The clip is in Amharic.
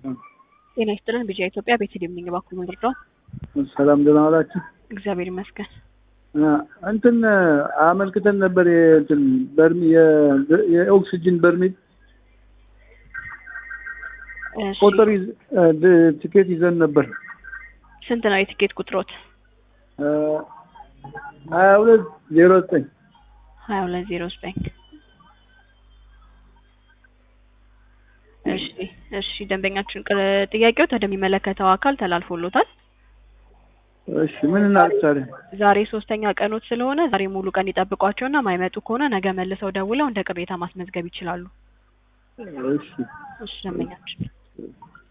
ጤና ይስጥልን ቢጂአይ ኢትዮጵያ ቤተልሔም ነኝ ባኩል ምንድነው ሰላም ደህና ዋላችሁ እግዚአብሔር ይመስገን እንትን አመልክተን ነበር እንትን የኦክሲጅን በርሚል ቁጥር ቲኬት ይዘን ነበር ስንት ነው የቲኬት ቁጥሮት 2209 እሺ ደንበኛችን ጥያቄው ወደሚመለከተው አካል ተላልፎሎታል እሺ ምን እናደርጋለን ዛሬ ሶስተኛ ቀኖት ስለሆነ ዛሬ ሙሉ ቀን ይጠብቋቸውና ማይመጡ ከሆነ ነገ መልሰው ደውለው እንደ ቅሬታ ማስመዝገብ ይችላሉ እሺ ደንበኛችን